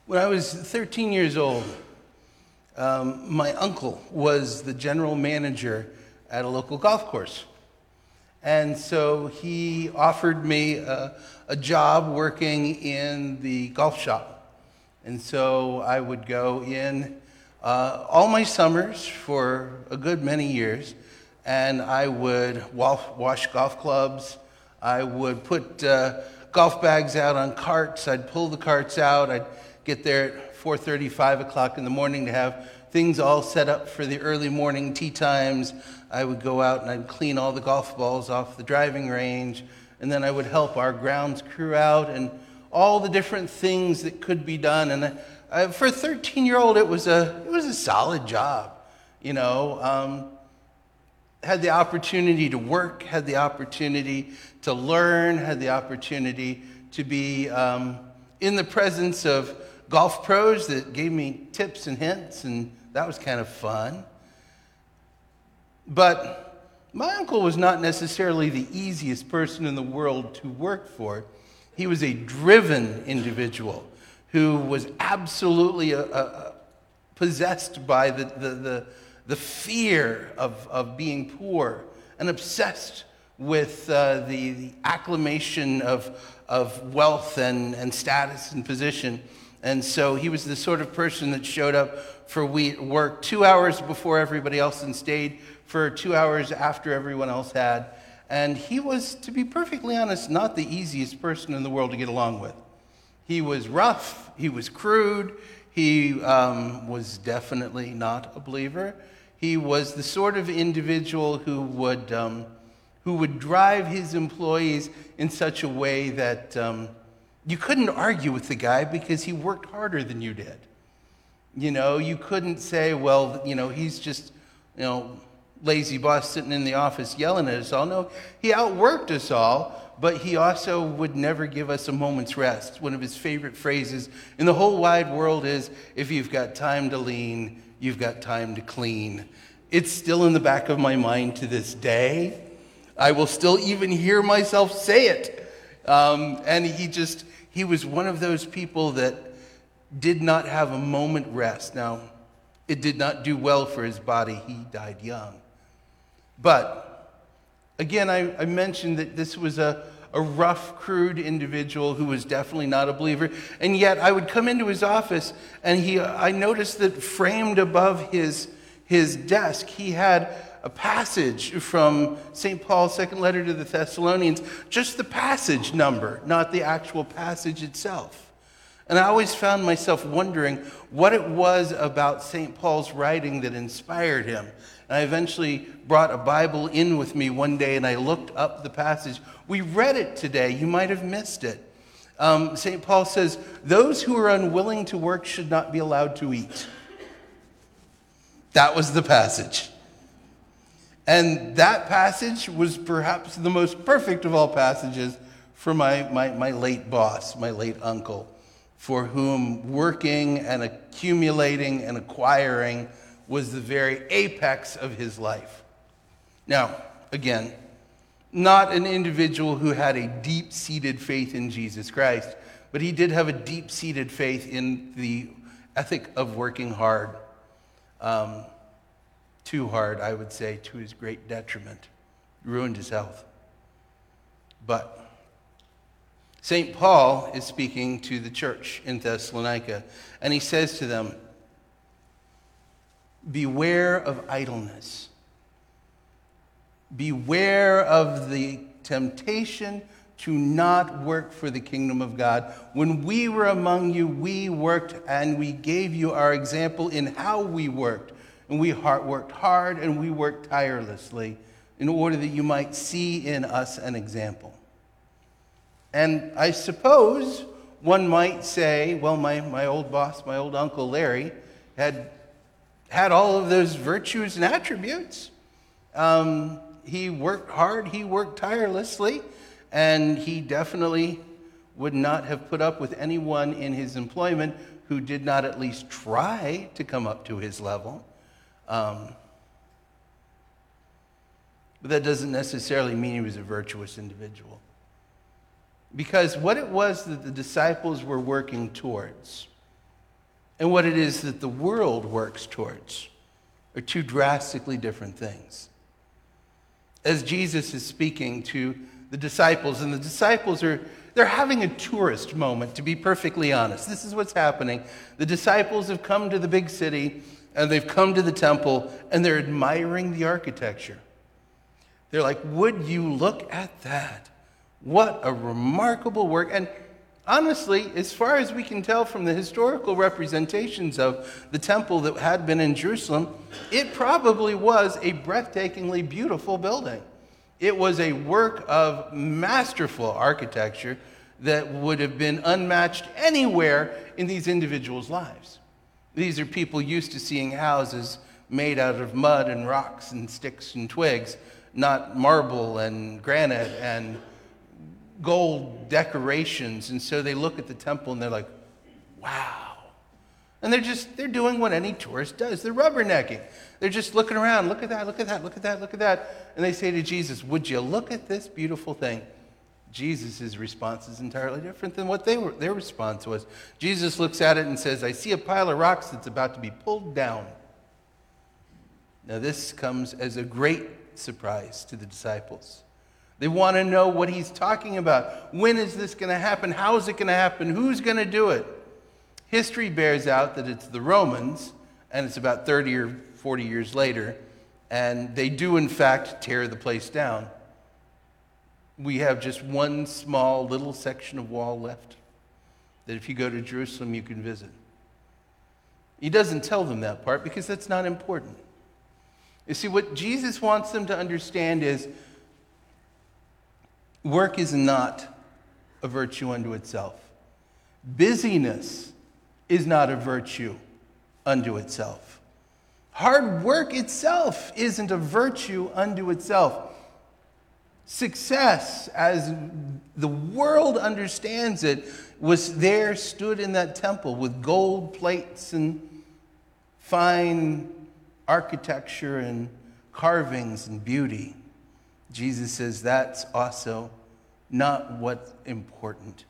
When I was 13 years old, my uncle was the general manager at a local golf course. And so he offered me a job working in the golf shop. And so I would go in all my summers for a good many years, and I would wash golf clubs. I would put golf bags out on carts. I'd pull the carts out. I'd get there at 4:30, 5 o'clock in the morning to have things all set up for the early morning tee times. I would go out and I'd clean all the golf balls off the driving range, and then I would help our grounds crew out and all the different things that could be done. And for a 13-year-old, it was a solid job, you know. Had the opportunity to work, had the opportunity to learn, had the opportunity to be in the presence of golf pros that gave me tips and hints, and that was kind of fun. But my uncle was not necessarily the easiest person in the world to work for. He was a driven individual who was absolutely possessed by the fear of being poor and obsessed with the acclamation of wealth and status and position. And so he was the sort of person that showed up for work 2 hours before everybody else and stayed for 2 hours after everyone else had. And he was, to be perfectly honest, not the easiest person in the world to get along with. He was rough, he was crude, he was definitely not a believer. He was the sort of individual who would drive his employees in such a way that you couldn't argue with the guy because he worked harder than you did. You know, you couldn't say, well, you know, he's just, you know, lazy boss sitting in the office yelling at us all. No, he outworked us all, but he also would never give us a moment's rest. One of his favorite phrases in the whole wide world is, if you've got time to lean, you've got time to clean. It's still in the back of my mind to this day. I will still even hear myself say it. And he was one of those people that did not have a moment rest. Now, it did not do well for his body. He died young. But, again, I mentioned that this was a rough, crude individual who was definitely not a believer. And yet, I would come into his office, and I noticed that framed above his desk, he had a passage from St. Paul's second letter to the Thessalonians, just the passage number, not the actual passage itself. And I always found myself wondering what it was about St. Paul's writing that inspired him. And I eventually brought a Bible in with me one day, and I looked up the passage. We read it today. You might have missed it. St. Paul says, "Those who are unwilling to work should not be allowed to eat." That was the passage. And that passage was perhaps the most perfect of all passages for my late boss, my late uncle, for whom working and accumulating and acquiring was the very apex of his life. Now, again, not an individual who had a deep-seated faith in Jesus Christ, but he did have a deep-seated faith in the ethic of working hard. Too hard, I would say, to his great detriment. Ruined his health. But St. Paul is speaking to the church in Thessalonica, and he says to them, beware of idleness. Beware of the temptation to not work for the kingdom of God. When we were among you, we worked, and we gave you our example in how we worked. And we worked hard and we worked tirelessly in order that you might see in us an example. And I suppose one might say, well, my old boss, my old Uncle Larry, had all of those virtues and attributes. He worked hard, he worked tirelessly, and he definitely would not have put up with anyone in his employment who did not at least try to come up to his level. But that doesn't necessarily mean he was a virtuous individual. Because what it was that the disciples were working towards and what it is that the world works towards are two drastically different things. As Jesus is speaking to the disciples, and the disciples they're having a tourist moment, to be perfectly honest. This is what's happening. The disciples have come to the big city, and they've come to the temple, and they're admiring the architecture. They're like, would you look at that? What a remarkable work. And honestly, as far as we can tell from the historical representations of the temple that had been in Jerusalem, it probably was a breathtakingly beautiful building. It was a work of masterful architecture that would have been unmatched anywhere in these individuals' lives. These are people used to seeing houses made out of mud and rocks and sticks and twigs, not marble and granite and gold decorations. And so they look at the temple and they're like, wow. And they're doing what any tourist does. They're rubbernecking. They're just looking around. Look at that, look at that, look at that, look at that. And they say to Jesus, would you look at this beautiful thing? Jesus' response is entirely different than what their response was. Jesus looks at it and says, I see a pile of rocks that's about to be pulled down. Now this comes as a great surprise to the disciples. They want to know what he's talking about. When is this going to happen? How is it going to happen? Who's going to do it? History bears out that it's the Romans, and it's about 30 or 40 years later, and they do in fact tear the place down. We have just one small little section of wall left that if you go to Jerusalem you can visit. He doesn't tell them that part because that's not important. You see, what Jesus wants them to understand is work is not a virtue unto itself. Busyness is not a virtue unto itself. Hard work itself isn't a virtue unto itself. Success, as the world understands it, was there, stood in that temple with gold plates and fine architecture and carvings and beauty. Jesus says that's also not what's important.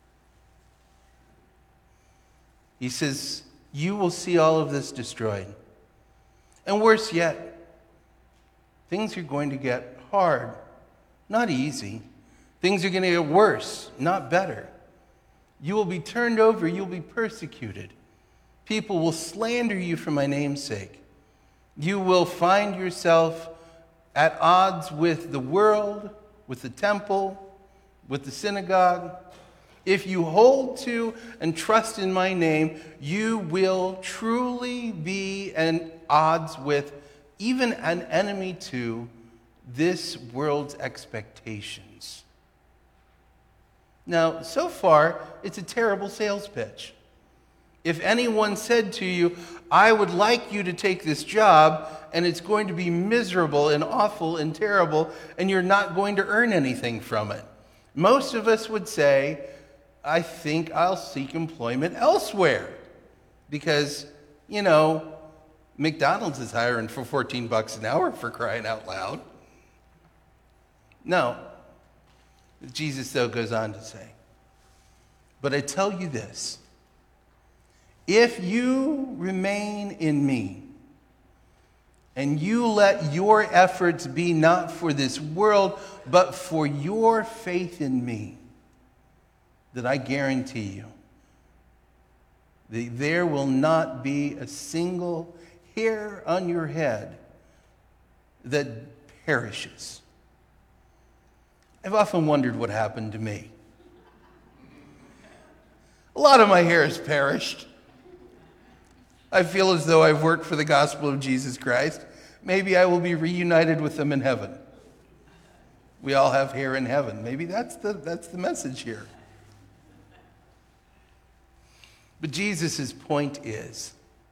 He says, you will see all of this destroyed. And worse yet, things are going to get hard, not easy. Things are going to get worse, not better. You will be turned over, you'll be persecuted. People will slander you for my name's sake. You will find yourself at odds with the world, with the temple, with the synagogue. If you hold to and trust in my name, you will truly be at odds with, even an enemy to, this world's expectations. Now, so far, it's a terrible sales pitch. If anyone said to you, I would like you to take this job, and it's going to be miserable and awful and terrible, and you're not going to earn anything from it, most of us would say, I think I'll seek employment elsewhere. Because, McDonald's is hiring for $14 an hour, for crying out loud. No. Jesus, though, goes on to say, but I tell you this, if you remain in me, and you let your efforts be not for this world, but for your faith in me, that I guarantee you, that there will not be a single hair on your head that perishes. I've often wondered what happened to me. A lot of my hair has perished. I feel as though I've worked for the gospel of Jesus Christ. Maybe I will be reunited with them in heaven. We all have hair in heaven. Maybe that's the message here. But Jesus' point is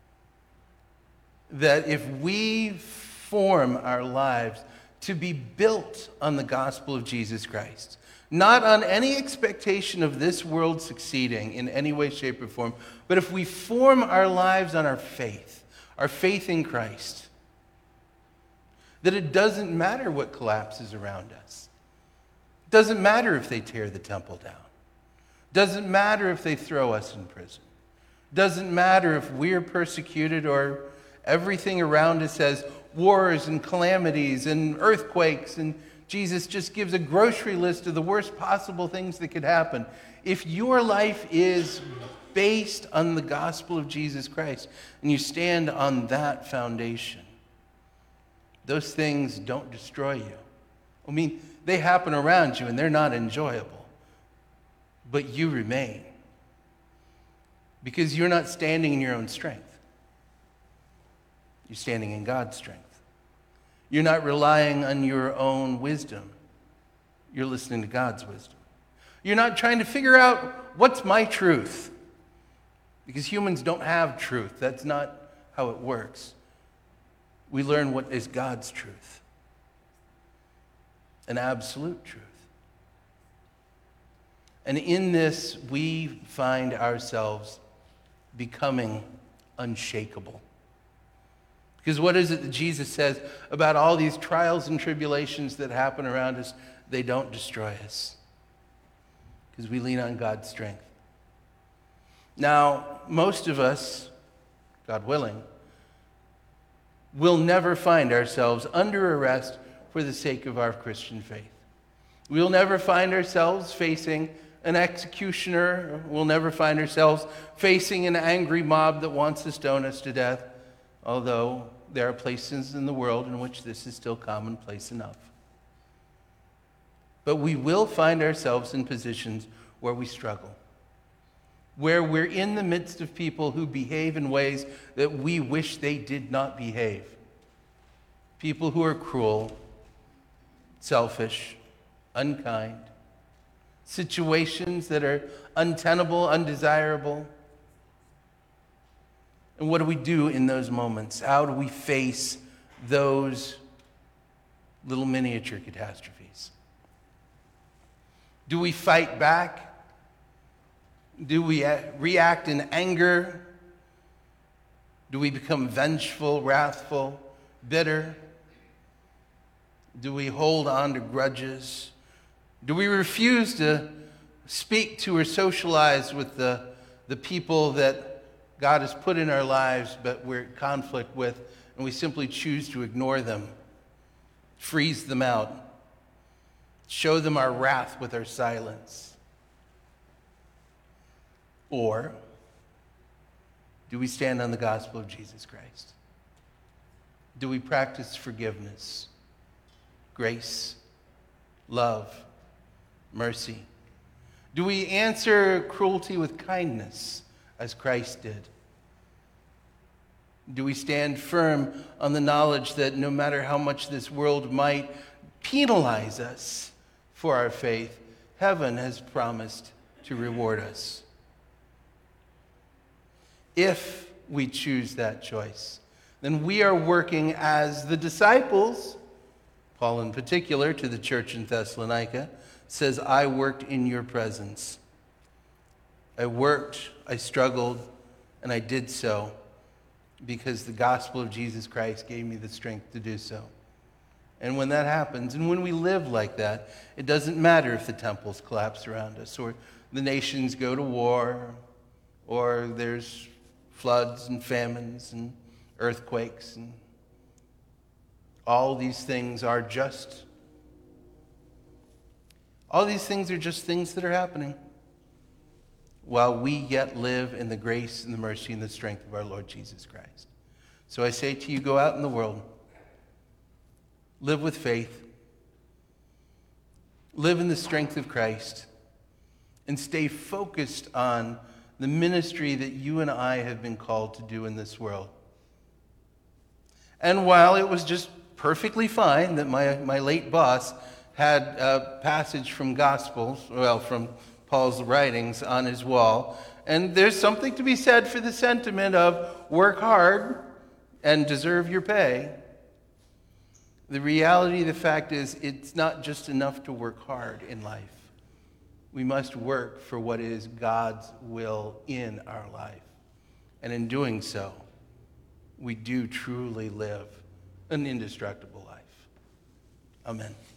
that if we form our lives to be built on the gospel of Jesus Christ, not on any expectation of this world succeeding in any way, shape, or form, but if we form our lives on our faith in Christ, that it doesn't matter what collapses around us. It doesn't matter if they tear the temple down. It doesn't matter if they throw us in prison. Doesn't matter if we're persecuted or everything around us has wars and calamities and earthquakes, and Jesus just gives a grocery list of the worst possible things that could happen. If your life is based on the gospel of Jesus Christ and you stand on that foundation, those things don't destroy you. I mean, they happen around you and they're not enjoyable, but you remain because you're not standing in your own strength. You're standing in God's strength. You're not relying on your own wisdom. You're listening to God's wisdom. You're not trying to figure out what's my truth, because humans don't have truth. That's not how it works. We learn what is God's truth, an absolute truth. And in this, we find ourselves becoming unshakable. Because what is it that Jesus says about all these trials and tribulations that happen around us? They don't destroy us, because we lean on God's strength. Now, most of us, God willing, will never find ourselves under arrest for the sake of our Christian faith. We'll never find ourselves facing an executioner. We'll never find ourselves facing an angry mob that wants to stone us to death, although there are places in the world in which this is still commonplace enough. But we will find ourselves in positions where we struggle, where we're in the midst of people who behave in ways that we wish they did not behave. People who are cruel, selfish, unkind, situations that are untenable, undesirable. And what do we do in those moments? How do we face those little miniature catastrophes? Do we fight back? Do we react in anger? Do we become vengeful, wrathful, bitter? Do we hold on to grudges? Do we refuse to speak to or socialize with the people that God has put in our lives, but we're in conflict with, and we simply choose to ignore them, freeze them out, show them our wrath with our silence? Or do we stand on the gospel of Jesus Christ? Do we practice forgiveness, grace, love, mercy? Do we answer cruelty with kindness, as Christ did? Do we stand firm on the knowledge that no matter how much this world might penalize us for our faith, heaven has promised to reward us? If we choose that choice, then we are working as the disciples, Paul in particular to the church in Thessalonica, says, I worked in your presence. I worked, I struggled, and I did so because the gospel of Jesus Christ gave me the strength to do so. And when that happens, and when we live like that, it doesn't matter if the temples collapse around us, or the nations go to war, or there's floods and famines and earthquakes, and all these things are just things that are happening while we yet live in the grace and the mercy and the strength of our Lord Jesus Christ. So I say to you, go out in the world, live with faith, live in the strength of Christ, and stay focused on the ministry that you and I have been called to do in this world. And while it was just perfectly fine that my late boss had a passage from from Paul's writings on his wall, and there's something to be said for the sentiment of work hard and deserve your pay, the reality of the fact is it's not just enough to work hard in life. We must work for what is God's will in our life. And in doing so, we do truly live an indestructible life. Amen.